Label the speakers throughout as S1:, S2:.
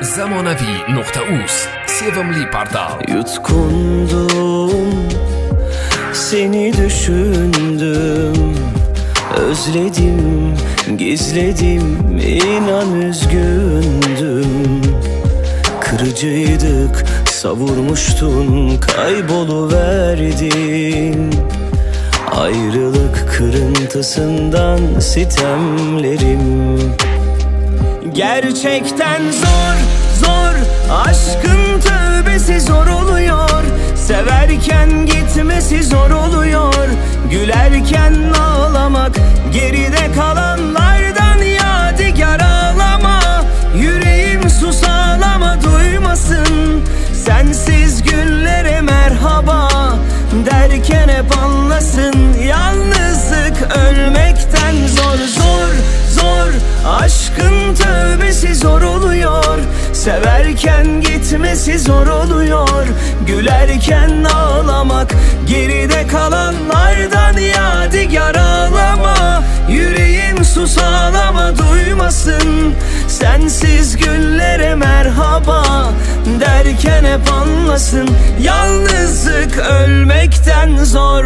S1: Zamonavi.us Sevimli portal.
S2: Yutkundum, seni düşündüm, özledim, gizledim, inan üzgündüm. Kırıcıydık, savurmuştun, kayboluverdin. Ayrılık kırıntısından sitemlerim. Gerçekten zor, zor, aşkın tövbesi zor oluyor. Severken gitmesi zor oluyor. Gülerken ağlamak, geride kalanlardan yadigar ağlama. Yüreğim sus ağlama duymasın. Sensiz günlere merhaba derken hep anlasın. Yalnızlık ölmekten zor, zor, zor, aşkın tövbesi zor oluyor. Severken gitmesi zor oluyor. Gülerken ağlamak, geride kalanlardan yadigar ağlama. Yüreğim sus ağlama duymasın. Sensiz günlere merhaba derken hep anlasın. Yalnızlık ölmekten zor.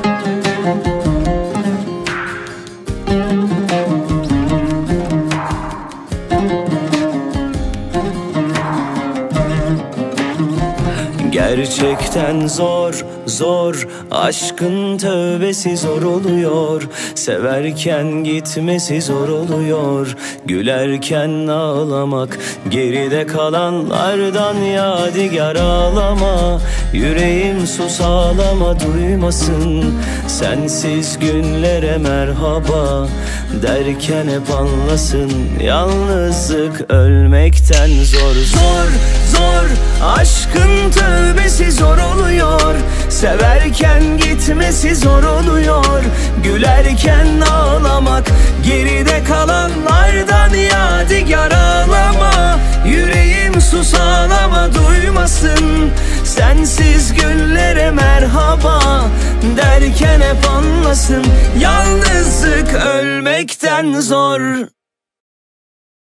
S2: Gerçekten zor, zor, aşkın tövbesi zor oluyor. Severken gitmesi zor oluyor. Gülerken ağlamak, geride kalanlardan yadigar ağlama. Yüreğim sus ağlama duymasın. Sensiz günlere merhaba derken hep anlasın. Yalnızlık ölmekten zor, zor, zor, aşkın tövbesi zor oluyor. Severken gitmesi zor oluyor. Gülerken ağlamak, geride kalanlardan yadigar ağlama. Yüreğim sus ağlama duymasın. Sensiz günlere merhaba derken hep anlasın. Yalnızlık ölmekten zor.